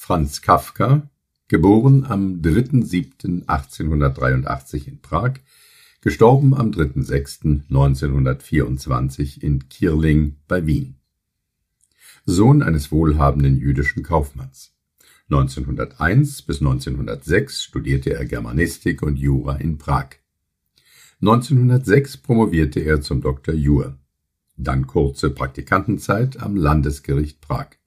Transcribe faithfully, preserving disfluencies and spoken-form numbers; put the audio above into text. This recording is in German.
Franz Kafka, geboren am dritter siebter achtzehnhundertdreiundachtzig in Prag, gestorben am dritter sechster neunzehnhundertvierundzwanzig in Kierling bei Wien. Sohn eines wohlhabenden jüdischen Kaufmanns. neunzehnhunderteins bis neunzehnhundertsechs studierte er Germanistik und Jura in Prag. neunzehnhundertsechs promovierte er zum Doktor jur. Dann kurze Praktikantenzeit am Landesgericht Prag.